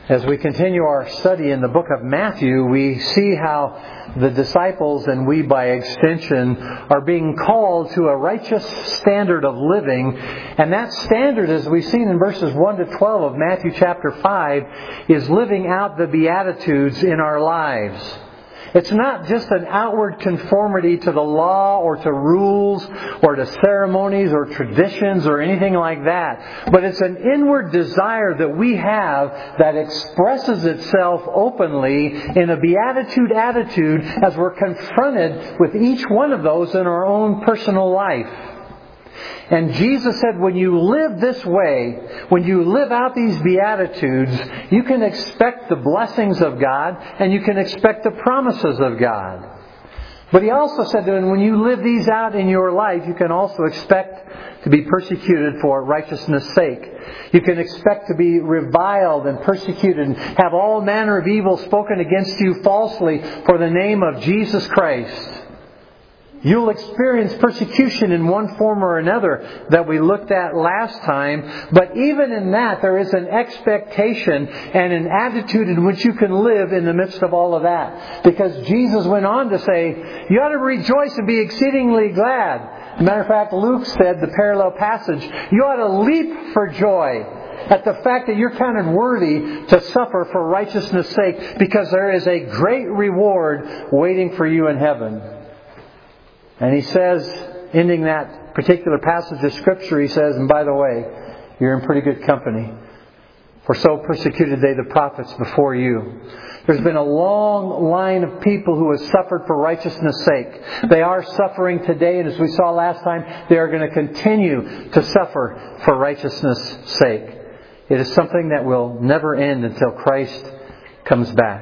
As we continue our study in the book of Matthew, we see how the disciples, and we by extension, are being called to a righteous standard of living. And that standard, as we've seen in verses 1 to 12 of Matthew chapter 5, is living out the Beatitudes in our lives. It's not just an outward conformity to the law or to rules or to ceremonies or traditions or anything like that. But it's an inward desire that we have that expresses itself openly in a beatitude attitude as we're confronted with each one of those in our own personal life. And Jesus said, when you live this way, when you live out these Beatitudes, you can expect the blessings of God and you can expect the promises of God. But He also said that when you live these out in your life, you can also expect to be persecuted for righteousness' sake. You can expect to be reviled and persecuted and have all manner of evil spoken against you falsely for the name of Jesus Christ. You'll experience persecution in one form or another that we looked at last time. But even in that, there is an expectation and an attitude in which you can live in the midst of all of that. Because Jesus went on to say, you ought to rejoice and be exceedingly glad. As a matter of fact, Luke said, the parallel passage, you ought to leap for joy at the fact that you're counted worthy to suffer for righteousness' sake, because there is a great reward waiting for you in heaven. And He says, ending that particular passage of Scripture, He says, and by the way, you're in pretty good company. For so persecuted they the prophets before you. There's been a long line of people who have suffered for righteousness' sake. They are suffering today, and as we saw last time, they are going to continue to suffer for righteousness' sake. It is something that will never end until Christ comes back.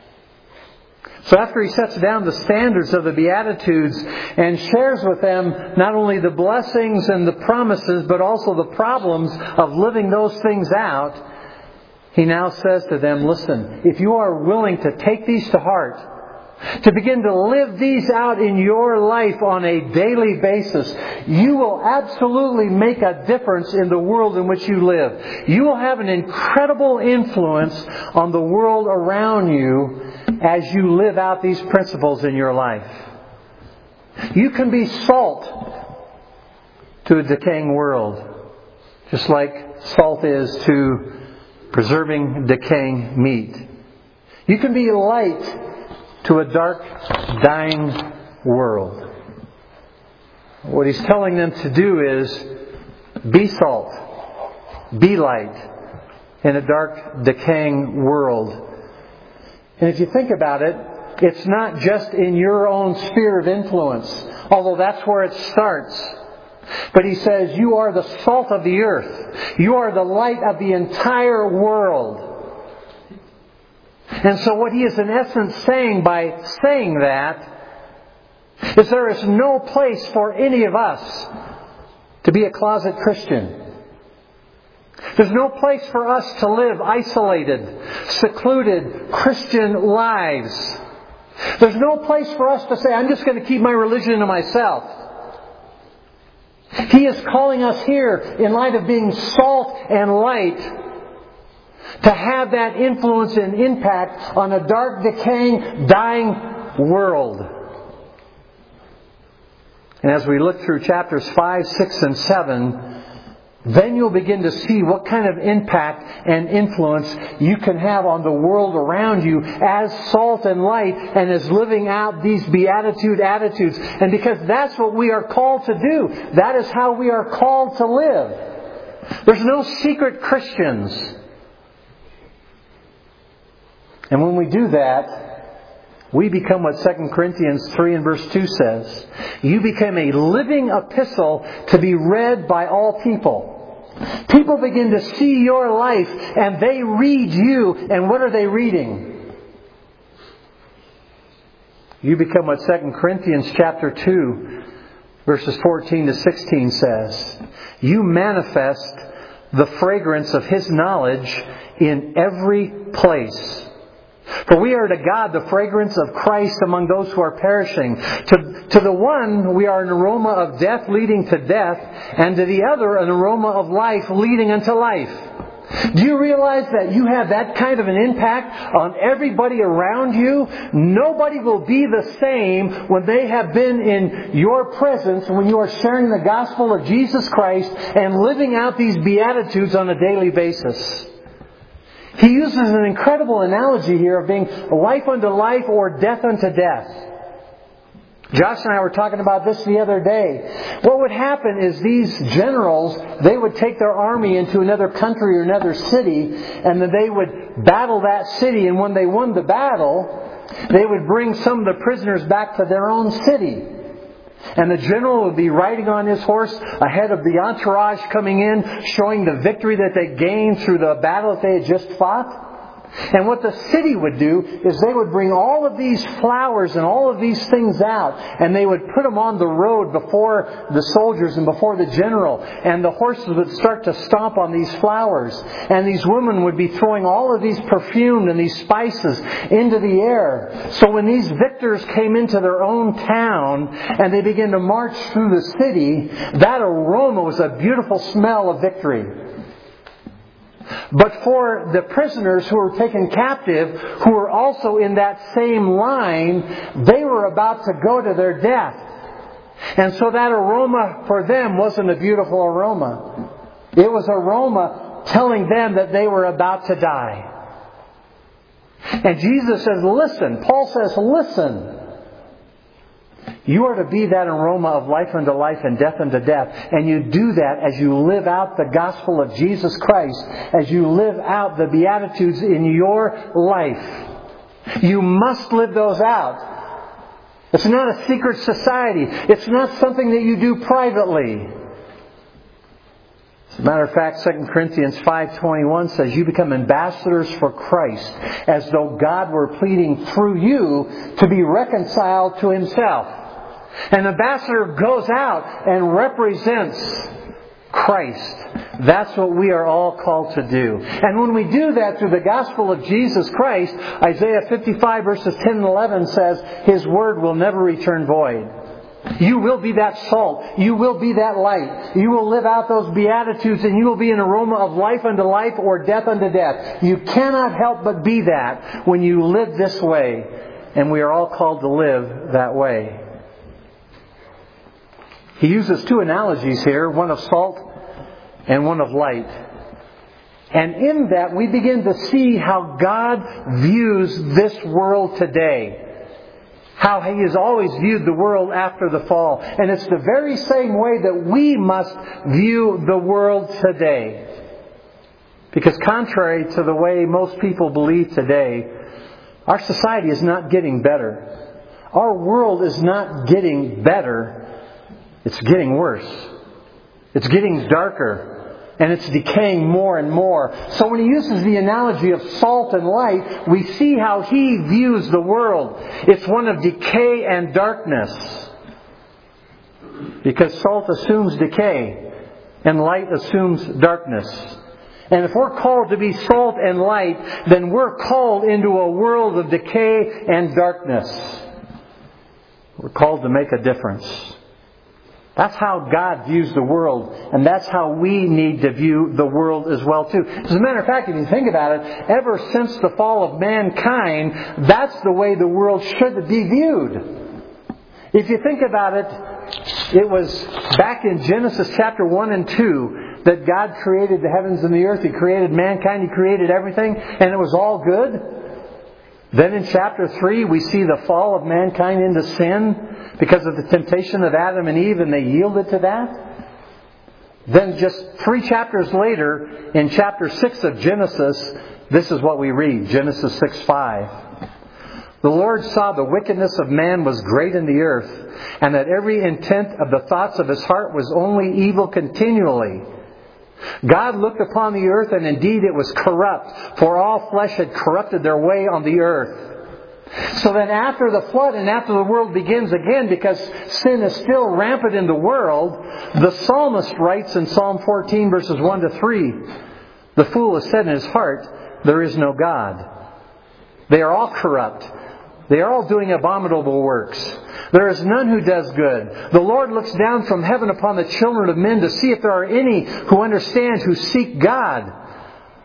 So after He sets down the standards of the Beatitudes and shares with them not only the blessings and the promises, but also the problems of living those things out, He now says to them, listen, if you are willing to take these to heart, to begin to live these out in your life on a daily basis, you will absolutely make a difference in the world in which you live. You will have an incredible influence on the world around you as you live out these principles in your life. You can be salt to a decaying world, just like salt is to preserving decaying meat. You can be light to a dark, dying world. What He's telling them to do is be salt, be light in a dark, decaying world. And if you think about it, it's not just in your own sphere of influence, although that's where it starts. But He says, you are the salt of the earth. You are the light of the entire world. And so what He is in essence saying by saying that is there is no place for any of us to be a closet Christian. There's no place for us to live isolated, secluded Christian lives. There's no place for us to say, I'm just going to keep my religion to myself. He is calling us here, in light of being salt and light, to have that influence and impact on a dark, decaying, dying world. And as we look through chapters 5, 6, and 7, then you'll begin to see what kind of impact and influence you can have on the world around you as salt and light and as living out these beatitude attitudes. And because that's what we are called to do. That is how we are called to live. There's no secret Christians. And when we do that, we become what 2 Corinthians 3 and verse 2 says. You become a living epistle to be read by all people. People begin to see your life and they read you. And what are they reading? You become what 2 Corinthians chapter 2 verses 14 to 16 says. You manifest the fragrance of His knowledge in every place. For we are to God the fragrance of Christ among those who are perishing. To the one we are an aroma of death leading to death, and to the other an aroma of life leading unto life. Do you realize that you have that kind of an impact on everybody around you? Nobody will be the same when they have been in your presence, when you are sharing the gospel of Jesus Christ and living out these Beatitudes on a daily basis. He uses an incredible analogy here of being life unto life or death unto death. Josh and I were talking about this the other day. What would happen is these generals, they would take their army into another country or another city, and then they would battle that city, and when they won the battle, they would bring some of the prisoners back to their own city. And the general would be riding on his horse ahead of the entourage coming in, showing the victory that they gained through the battle that they had just fought. And what the city would do is they would bring all of these flowers and all of these things out, and they would put them on the road before the soldiers and before the general. And the horses would start to stomp on these flowers. And these women would be throwing all of these perfume and these spices into the air. So when these victors came into their own town and they began to march through the city, that aroma was a beautiful smell of victory. But for the prisoners who were taken captive, who were also in that same line, they were about to go to their death. And so that aroma for them wasn't a beautiful aroma. It was aroma telling them that they were about to die. And Jesus says, listen. Paul says, listen. You are to be that aroma of life unto life and death unto death. And you do that as you live out the gospel of Jesus Christ, as you live out the Beatitudes in your life. You must live those out. It's not a secret society. It's not something that you do privately. As a matter of fact, 2 Corinthians 5:21 says, you become ambassadors for Christ, as though God were pleading through you to be reconciled to Himself. An ambassador goes out and represents Christ. That's what we are all called to do. And when we do that through the gospel of Jesus Christ, Isaiah 55 verses 10 and 11 says, His word will never return void. You will be that salt. You will be that light. You will live out those Beatitudes, and you will be an aroma of life unto life or death unto death. You cannot help but be that when you live this way. And we are all called to live that way. He uses two analogies here, one of salt and one of light. And in that we begin to see how God views this world today. How He has always viewed the world after the fall. And it's the very same way that we must view the world today. Because contrary to the way most people believe today, our society is not getting better. Our world is not getting better. It's getting worse. It's getting darker. And it's decaying more and more. So when he uses the analogy of salt and light, we see how he views the world. It's one of decay and darkness. Because salt assumes decay and light assumes darkness. And if we're called to be salt and light, then we're called into a world of decay and darkness. We're called to make a difference. That's how God views the world. And that's how we need to view the world as well too. As a matter of fact, if you think about it, ever since the fall of mankind, that's the way the world should be viewed. If you think about it, it was back in Genesis chapter 1 and 2 that God created the heavens and the earth. He created mankind. He created everything. And it was all good. Then in chapter 3 we see the fall of mankind into sin because of the temptation of Adam and Eve, and they yielded to that. Then just 3 chapters later, in chapter 6 of Genesis, this is what we read. Genesis 6:5. The Lord saw the wickedness of man was great in the earth, and that every intent of the thoughts of his heart was only evil continually. God looked upon the earth, and indeed it was corrupt, for all flesh had corrupted their way on the earth. So then after the flood and after the world begins again, because sin is still rampant in the world, the psalmist writes in Psalm 14 verses 1 to 3, the fool has said in his heart, there is no God. They are all corrupt. They are all doing abominable works. There is none who does good. The Lord looks down from heaven upon the children of men to see if there are any who understand, who seek God.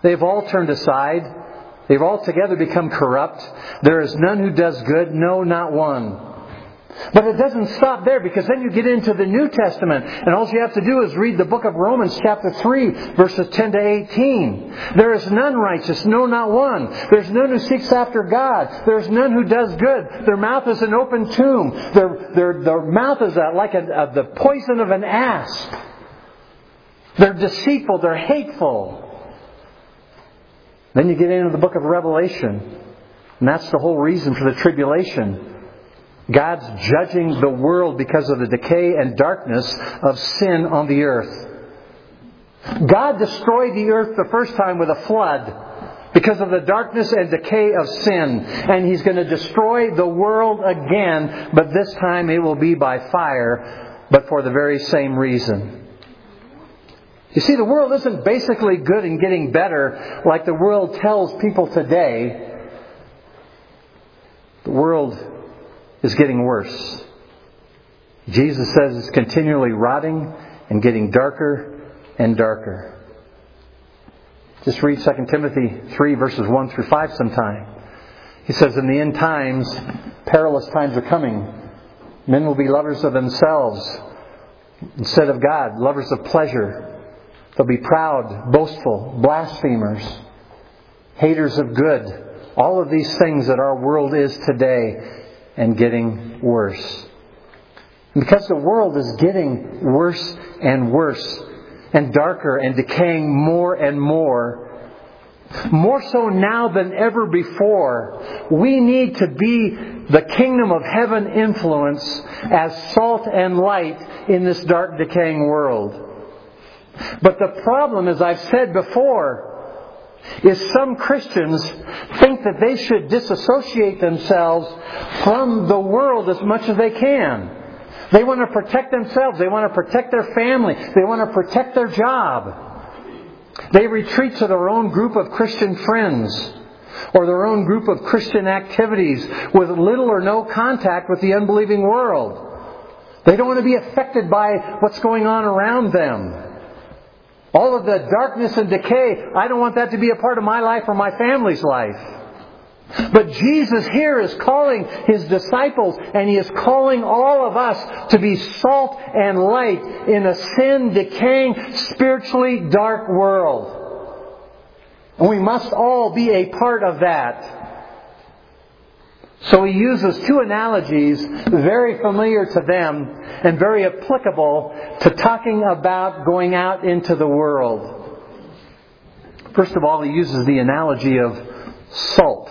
They've all turned aside. They've altogether become corrupt. There is none who does good, no, not one. But it doesn't stop there, because then you get into the New Testament, and all you have to do is read the book of Romans chapter 3, verses 10 to 18. There is none righteous, no, not one. There's none who seeks after God. There's none who does good. Their mouth is an open tomb. Their mouth is like the poison of an asp. They're deceitful. They're hateful. Then you get into the book of Revelation, and that's the whole reason for the tribulation. God's judging the world because of the decay and darkness of sin on the earth. God destroyed the earth the first time with a flood because of the darkness and decay of sin. And He's going to destroy the world again, but this time it will be by fire, but for the very same reason. You see, the world isn't basically good and getting better like the world tells people today. The world is getting worse. Jesus says it's continually rotting and getting darker and darker. Just read 2 Timothy 3 verses 1 through 5 sometime. He says, in the end times, perilous times are coming. Men will be lovers of themselves instead of God, lovers of pleasure. They'll be proud, boastful, blasphemers, haters of good. All of these things that our world is today, and getting worse. And because the world is getting worse and worse, and darker and decaying more and more so now than ever before, we need to be the kingdom of heaven influence as salt and light in this dark, decaying world. But the problem, as I've said before, is some Christians think that they should disassociate themselves from the world as much as they can. They want to protect themselves. They want to protect their family. They want to protect their job. They retreat to their own group of Christian friends or their own group of Christian activities with little or no contact with the unbelieving world. They don't want to be affected by what's going on around them. All of the darkness and decay, I don't want that to be a part of my life or my family's life. But Jesus here is calling His disciples, and He is calling all of us to be salt and light in a sin, decaying, spiritually dark world. And we must all be a part of that. So He uses two analogies very familiar to them and very applicable to talking about going out into the world. First of all, He uses the analogy of salt.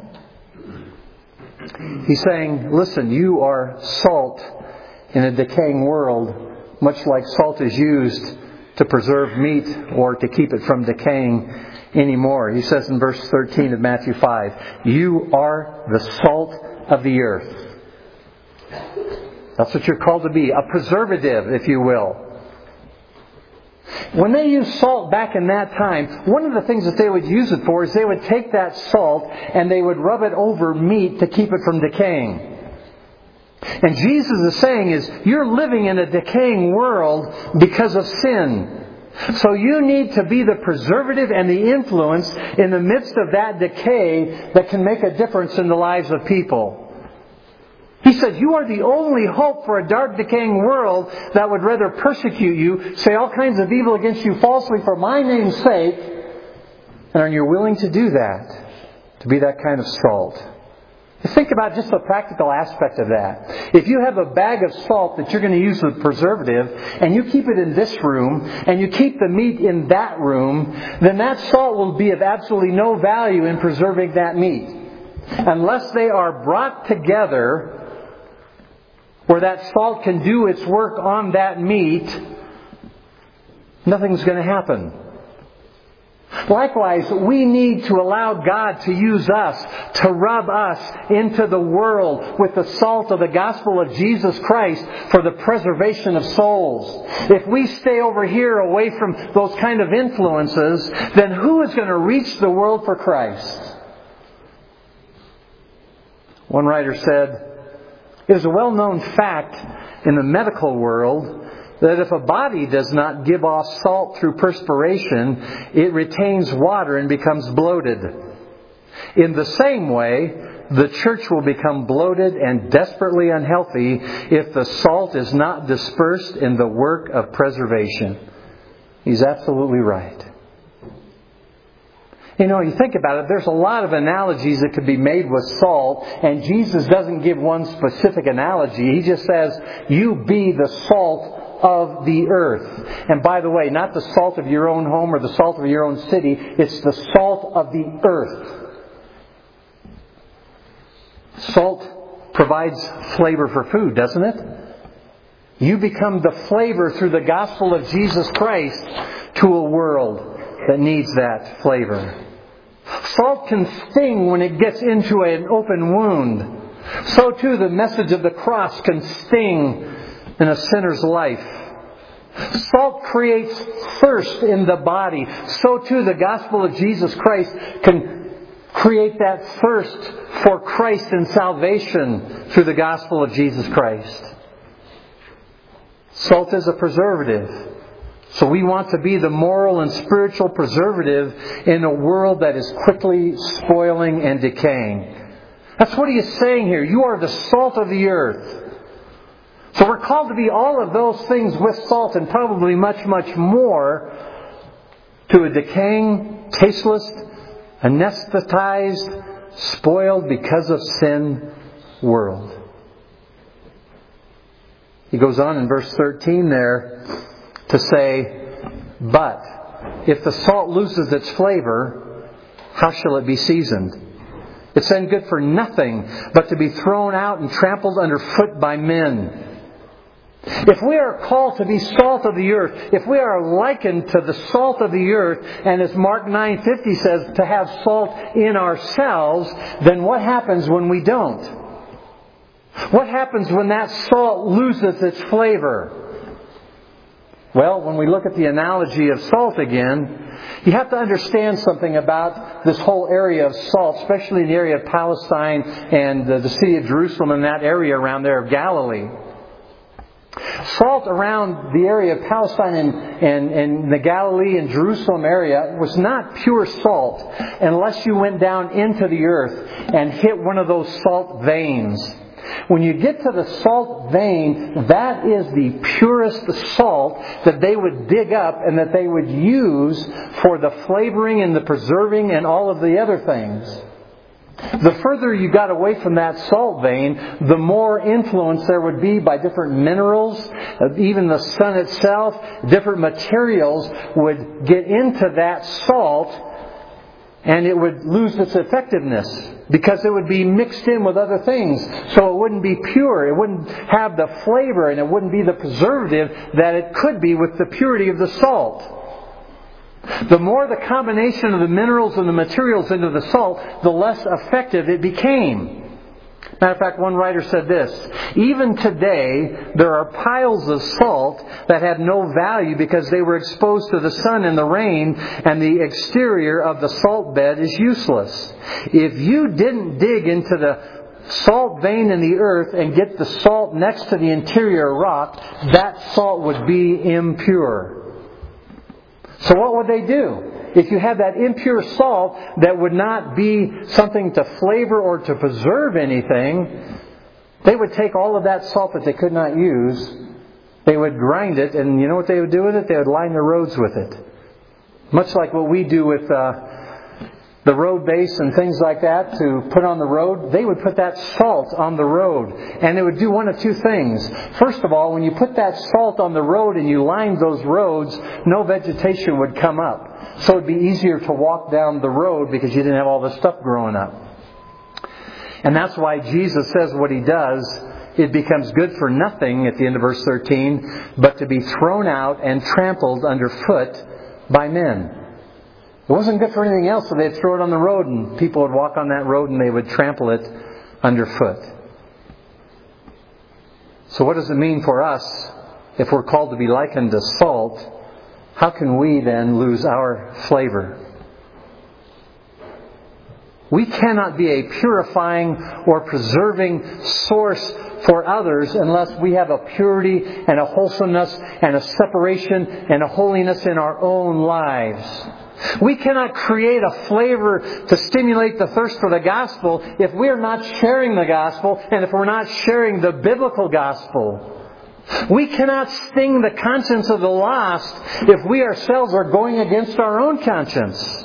He's saying, listen, you are salt in a decaying world, much like salt is used to preserve meat or to keep it from decaying anymore. He says in verse 13 of Matthew 5, you are the salt of the earth. That's what you're called to be, a preservative, if you will. When they used salt back in that time, one of the things that they would use it for is they would take that salt and they would rub it over meat to keep it from decaying. And Jesus is saying is, you're living in a decaying world because of sin. So you need to be the preservative and the influence in the midst of that decay that can make a difference in the lives of people. He said, you are the only hope for a dark, decaying world that would rather persecute you, say all kinds of evil against you falsely for my name's sake. And are you willing to do that? To be that kind of salt? Think about just the practical aspect of that. If you have a bag of salt that you're going to use as a preservative, and you keep it in this room, and you keep the meat in that room, then that salt will be of absolutely no value in preserving that meat. Unless they are brought together where that salt can do its work on that meat, nothing's going to happen. Likewise, we need to allow God to use us, to rub us into the world with the salt of the gospel of Jesus Christ for the preservation of souls. If we stay over here away from those kind of influences, then who is going to reach the world for Christ? One writer said, it is a well-known fact in the medical world that if a body does not give off salt through perspiration, it retains water and becomes bloated. In the same way, the church will become bloated and desperately unhealthy if the salt is not dispersed in the work of preservation. He's absolutely right. You know, you think about it, there's a lot of analogies that could be made with salt, and Jesus doesn't give one specific analogy. He just says, you be the salt of the earth. And by the way, not the salt of your own home or the salt of your own city, it's the salt of the earth. Salt provides flavor for food, doesn't it? You become the flavor through the gospel of Jesus Christ to a world that needs that flavor. Salt can sting when it gets into an open wound. So too the message of the cross can sting in a sinner's life. Salt creates thirst in the body. So too the gospel of Jesus Christ can create that thirst for Christ and salvation through the gospel of Jesus Christ. Salt is a preservative. So we want to be the moral and spiritual preservative in a world that is quickly spoiling and decaying. That's what he is saying here. You are the salt of the earth. So we're called to be all of those things with salt and probably much, much more to a decaying, tasteless, anesthetized, spoiled because of sin world. He goes on in verse 13 there to say, but if the salt loses its flavor, how shall it be seasoned? It's then good for nothing but to be thrown out and trampled underfoot by men. If we are called to be salt of the earth, if we are likened to the salt of the earth, and as Mark 9:50 says, to have salt in ourselves, then what happens when we don't? What happens when that salt loses its flavor? Well, when we look at the analogy of salt again, you have to understand something about this whole area of salt, especially in the area of Palestine and the city of Jerusalem and that area around there of Galilee. Salt around the area of Palestine and the Galilee and Jerusalem area was not pure salt unless you went down into the earth and hit one of those salt veins. When you get to the salt vein, that is the purest salt that they would dig up and that they would use for the flavoring and the preserving and all of the other things. The further you got away from that salt vein, the more influence there would be by different minerals, even the sun itself, different materials would get into that salt and it would lose its effectiveness because it would be mixed in with other things. So it wouldn't be pure. It wouldn't have the flavor and it wouldn't be the preservative that it could be with the purity of the salt. The more the combination of the minerals and the materials into the salt, the less effective it became. Matter of fact, one writer said this, even today there are piles of salt that have no value because they were exposed to the sun and the rain, and the exterior of the salt bed is useless. If you didn't dig into the salt vein in the earth and get the salt next to the interior rock, that salt would be impure. So what would they do? If you had that impure salt that would not be something to flavor or to preserve anything, they would take all of that salt that they could not use, they would grind it, and you know what they would do with it? They would line the roads with it. Much like what we do with the road base and things like that to put on the road, they would put that salt on the road. And it would do one of two things. First of all, when you put that salt on the road and you lined those roads, no vegetation would come up. So it would be easier to walk down the road because you didn't have all this stuff growing up. And that's why Jesus says what He does. It becomes good for nothing at the end of verse 13, but to be thrown out and trampled underfoot by men. It wasn't good for anything else, so they'd throw it on the road and people would walk on that road and they would trample it underfoot. So what does it mean for us if we're called to be likened to salt? How can we then lose our flavor? We cannot be a purifying or preserving source for others unless we have a purity and a wholesomeness and a separation and a holiness in our own lives. We cannot create a flavor to stimulate the thirst for the gospel if we are not sharing the gospel and if we're not sharing the biblical gospel. We cannot sting the conscience of the lost if we ourselves are going against our own conscience.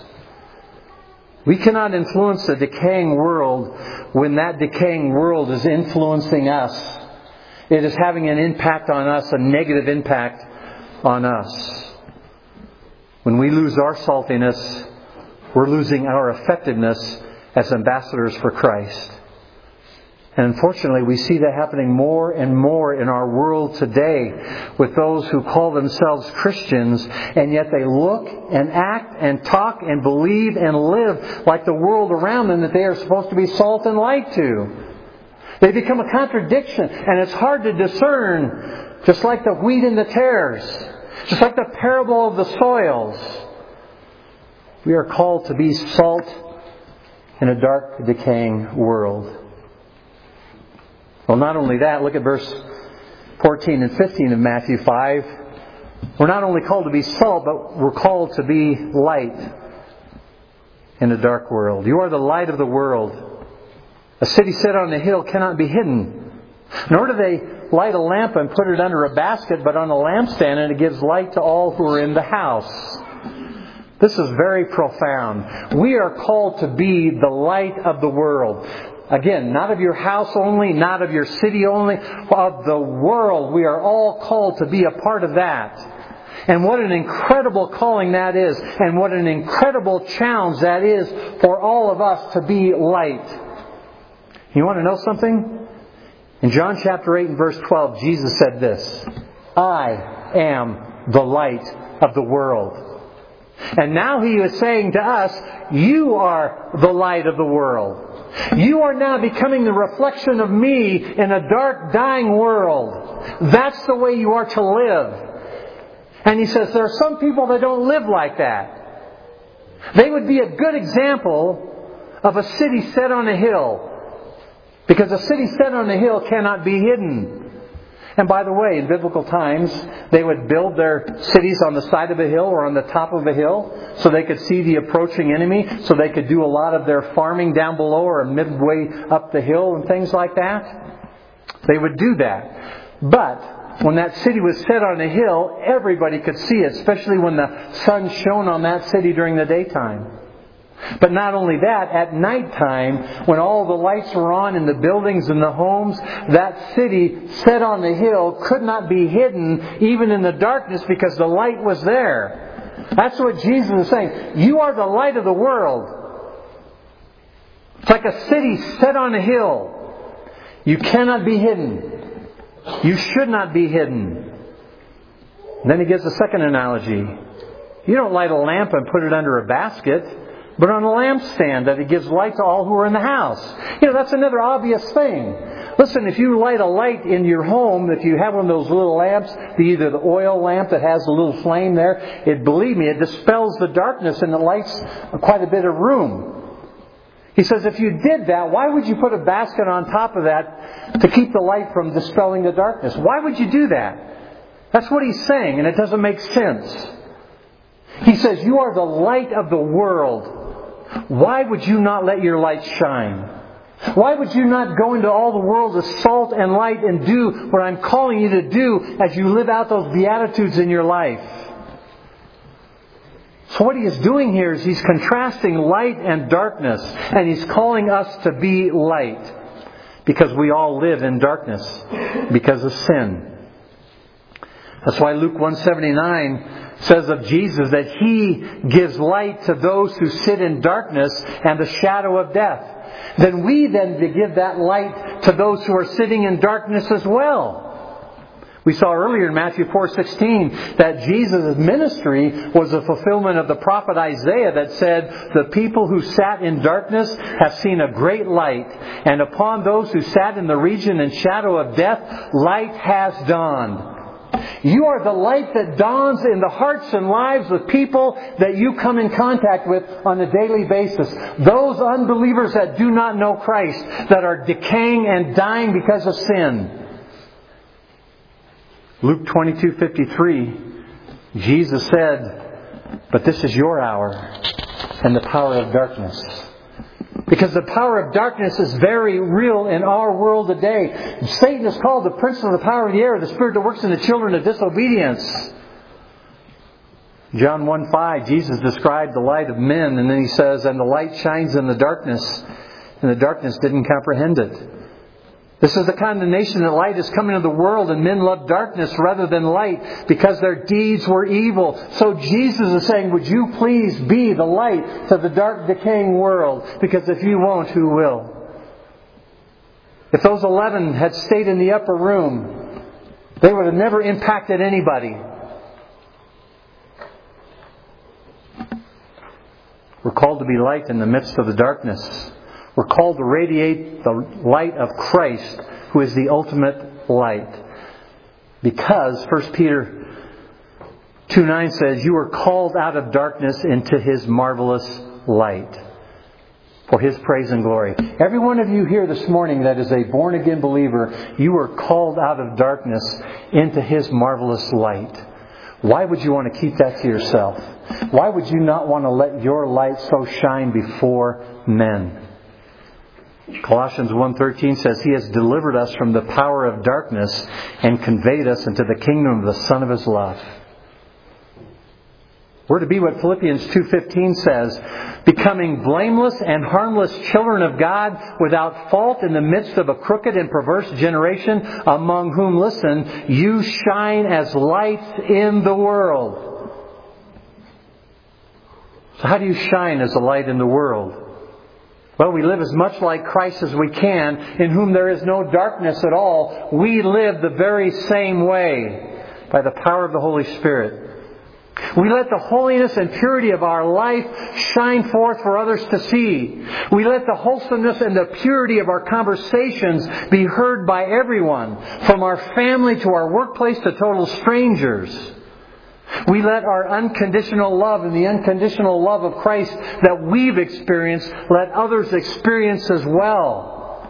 We cannot influence a decaying world when that decaying world is influencing us. It is having an impact on us, a negative impact on us. When we lose our saltiness, we're losing our effectiveness as ambassadors for Christ. And unfortunately, we see that happening more and more in our world today with those who call themselves Christians, and yet they look and act and talk and believe and live like the world around them that they are supposed to be salt and light to. They become a contradiction, and it's hard to discern, just like the wheat and the tares, just like the parable of the soils. We are called to be salt in a dark, decaying world. Well, not only that, look at verse 14 and 15 of Matthew 5. We're not only called to be salt, but we're called to be light in a dark world. You are the light of the world. A city set on a hill cannot be hidden. Nor do they light a lamp and put it under a basket, but on a lampstand, and it gives light to all who are in the house. This is very profound. We are called to be the light of the world. Again, not of your house only, not of your city only, of the world. We are all called to be a part of that. And what an incredible calling that is. And what an incredible challenge that is for all of us to be light. You want to know something? In John chapter 8 and verse 12, Jesus said this: I am the light of the world. And now He is saying to us, you are the light of the world. You are now becoming the reflection of me in a dark, dying world. That's the way you are to live. And He says there are some people that don't live like that. They would be a good example of a city set on a hill. Because a city set on a hill cannot be hidden. And by the way, in biblical times, they would build their cities on the side of a hill or on the top of a hill so they could see the approaching enemy, so they could do a lot of their farming down below or midway up the hill and things like that. They would do that. But when that city was set on a hill, everybody could see it, especially when the sun shone on that city during the daytime. But not only that, at nighttime, when all the lights were on in the buildings and the homes, that city set on the hill could not be hidden even in the darkness because the light was there. That's what Jesus is saying. You are the light of the world. It's like a city set on a hill. You cannot be hidden. You should not be hidden. And then He gives a second analogy. You don't light a lamp and put it under a basket, but on a lampstand, that it gives light to all who are in the house. That's another obvious thing. Listen, if you light a light in your home, if you have one of those little lamps, either the oil lamp that has a little flame there, believe me, it dispels the darkness and it lights quite a bit of room. He says if you did that, why would you put a basket on top of that to keep the light from dispelling the darkness? Why would you do that? That's what He's saying, and it doesn't make sense. He says, you are the light of the world. Why would you not let your light shine? Why would you not go into all the world as salt and light and do what I'm calling you to do as you live out those Beatitudes in your life? So what He is doing here is He's contrasting light and darkness. And He's calling us to be light. Because we all live in darkness because of sin. That's why Luke 1:79 says of Jesus that He gives light to those who sit in darkness and the shadow of death. Then we give that light to those who are sitting in darkness as well. We saw earlier in Matthew 4:16 that Jesus' ministry was a fulfillment of the prophet Isaiah that said, the people who sat in darkness have seen a great light, and upon those who sat in the region and shadow of death, light has dawned. You are the light that dawns in the hearts and lives of people that you come in contact with on a daily basis. Those unbelievers that do not know Christ, that are decaying and dying because of sin. Luke 22:53, Jesus said, "But this is your hour and the power of darkness." Because the power of darkness is very real in our world today. Satan is called the prince of the power of the air, the spirit that works in the children of disobedience. John 1:5, Jesus described the light of men, and then He says, "And the light shines in the darkness, and the darkness didn't comprehend it." This is the condemnation that light is coming into the world, and men love darkness rather than light because their deeds were evil. So Jesus is saying, would you please be the light to the dark, decaying world? Because if you won't, who will? If those 11 had stayed in the upper room, they would have never impacted anybody. We're called to be light in the midst of the darkness. We're called to radiate the light of Christ, who is the ultimate light. Because 1 Peter 2:9 says, "You are called out of darkness into His marvelous light, for His praise and glory." Every one of you here this morning that is a born-again believer, you are called out of darkness into His marvelous light. Why would you want to keep that to yourself? Why would you not want to let your light so shine before men? Colossians 1:13 says, "He has delivered us from the power of darkness and conveyed us into the kingdom of the Son of His love." We're to be what Philippians 2:15 says, "Becoming blameless and harmless children of God, without fault in the midst of a crooked and perverse generation, among whom, listen, you shine as lights in the world." So how do you shine as a light in the world? Well, we live as much like Christ as we can, in whom there is no darkness at all. We live the very same way by the power of the Holy Spirit. We let the holiness and purity of our life shine forth for others to see. We let the wholesomeness and the purity of our conversations be heard by everyone, from our family to our workplace to total strangers. We let our unconditional love and the unconditional love of Christ that we've experienced, let others experience as well.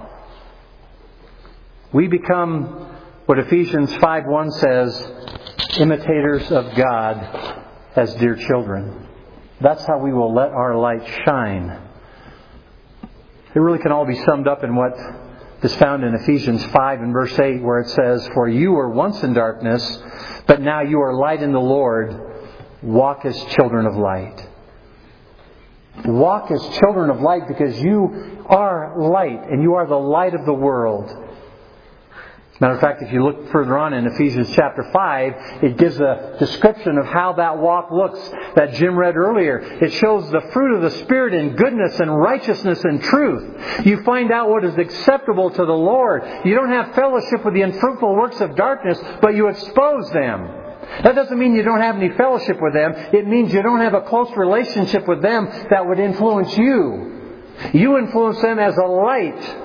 We become what Ephesians 5:1 says, imitators of God as dear children. That's how we will let our light shine. It really can all be summed up in what is found in Ephesians 5 and verse 8, where it says, "For you were once in darkness, but now you are light in the Lord. Walk as children of light." Walk as children of light because you are light and you are the light of the world. Matter of fact, if you look further on in Ephesians chapter 5, it gives a description of how that walk looks that Jim read earlier. It shows the fruit of the Spirit in goodness and righteousness and truth. You find out what is acceptable to the Lord. You don't have fellowship with the unfruitful works of darkness, but you expose them. That doesn't mean you don't have any fellowship with them. It means you don't have a close relationship with them that would influence you. You influence them as a light.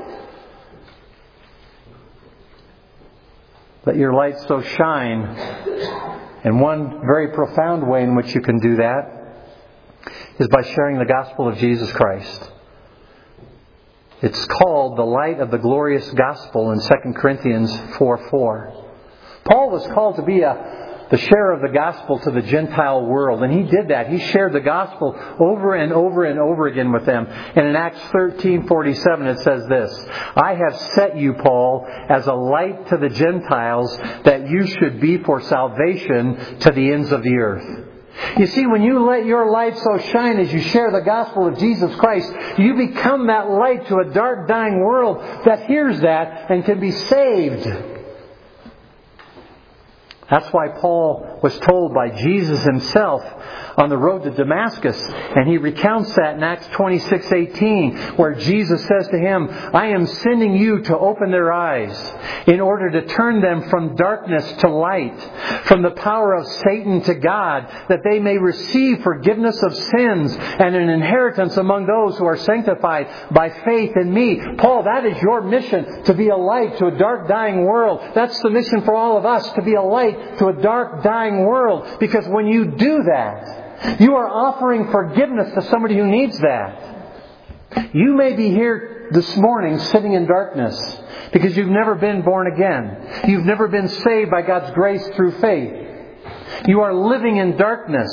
Let your light so shine. And one very profound way in which you can do that is by sharing the gospel of Jesus Christ. It's called the light of the glorious gospel in 2 Corinthians 4:4. Paul was called to be the sharer of the gospel to the Gentile world. And he did that. He shared the gospel over and over and over again with them. And in Acts 13:47 it says this, "I have set you, Paul, as a light to the Gentiles, that you should be for salvation to the ends of the earth." You see, when you let your light so shine as you share the gospel of Jesus Christ, you become that light to a dark, dying world that hears that and can be saved. That's why Paul was told by Jesus Himself on the road to Damascus. And He recounts that in Acts 26:18, where Jesus says to him, I am sending you to open their eyes in order to turn them from darkness to light, from the power of Satan to God, that they may receive forgiveness of sins and an inheritance among those who are sanctified by faith in me. Paul, that is your mission, to be a light to a dark, dying world. That's the mission for all of us, to be a light to a dark, dying world. Because when you do that, you are offering forgiveness to somebody who needs that. You may be here this morning sitting in darkness because you've never been born again. You've never been saved by God's grace through faith. You are living in darkness.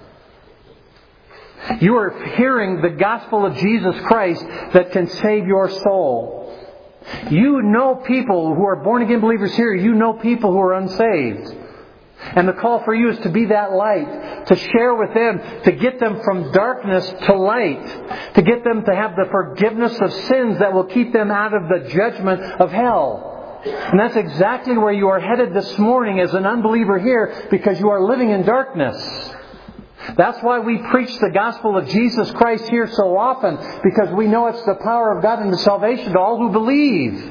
You are hearing the gospel of Jesus Christ that can save your soul. You know people who are born again believers here. You know people who are unsaved. And the call for you is to be that light, to share with them, to get them from darkness to light, to get them to have the forgiveness of sins that will keep them out of the judgment of hell. And that's exactly where you are headed this morning as an unbeliever here, because you are living in darkness. That's why we preach the gospel of Jesus Christ here so often, because we know it's the power of God and the salvation to all who believe.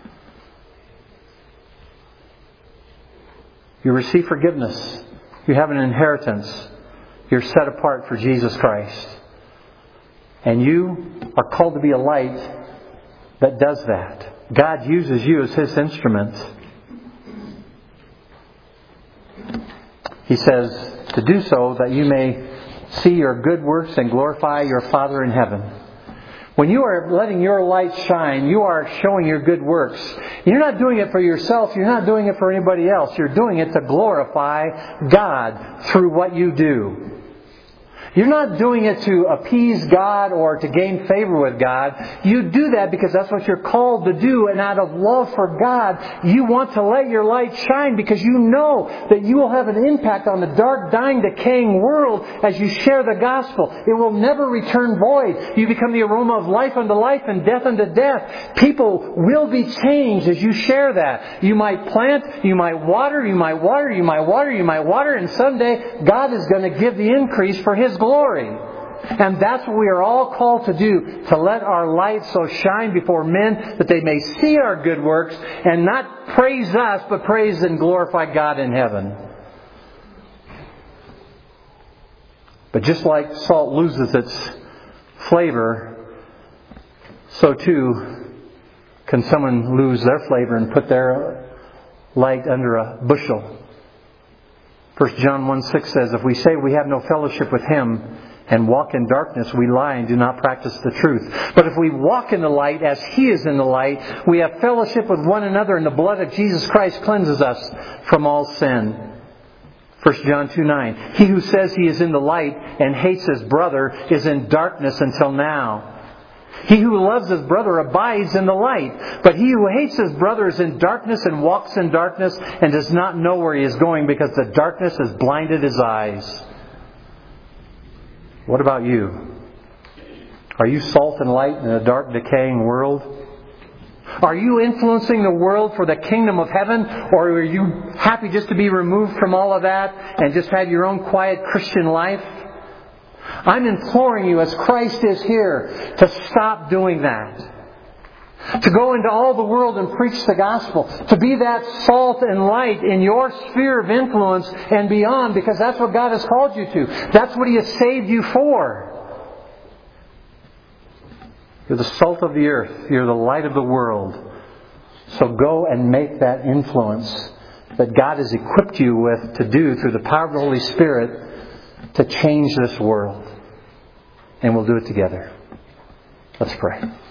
You receive forgiveness. You have an inheritance. You're set apart for Jesus Christ. And you are called to be a light that does that. God uses you as His instrument. He says to do so that you may see your good works and glorify your Father in heaven. When you are letting your light shine, you are showing your good works. You're not doing it for yourself. You're not doing it for anybody else. You're doing it to glorify God through what you do. You're not doing it to appease God or to gain favor with God. You do that because that's what you're called to do. And out of love for God, you want to let your light shine because you know that you will have an impact on the dark, dying, decaying world as you share the gospel. It will never return void. You become the aroma of life unto life and death unto death. People will be changed as you share that. You might plant, you might water, you might water, you might water, you might water, and someday God is going to give the increase for His glory. And that's what we are all called to do, to let our light so shine before men that they may see our good works and not praise us, but praise and glorify God in heaven. But just like salt loses its flavor, so too can someone lose their flavor and put their light under a bushel. 1 John 1:6 says, if we say we have no fellowship with Him and walk in darkness, we lie and do not practice the truth. But if we walk in the light as He is in the light, we have fellowship with one another, and the blood of Jesus Christ cleanses us from all sin. 1 John 2:9, he who says he is in the light and hates his brother is in darkness until now. He who loves his brother abides in the light. But he who hates his brother is in darkness and walks in darkness and does not know where he is going because the darkness has blinded his eyes. What about you? Are you salt and light in a dark, decaying world? Are you influencing the world for the kingdom of heaven? Or are you happy just to be removed from all of that and just have your own quiet Christian life? I'm imploring you, as Christ is here, to stop doing that. To go into all the world and preach the gospel. To be that salt and light in your sphere of influence and beyond, because that's what God has called you to. That's what He has saved you for. You're the salt of the earth. You're the light of the world. So go and make that influence that God has equipped you with to do through the power of the Holy Spirit to change this world. And we'll do it together. Let's pray.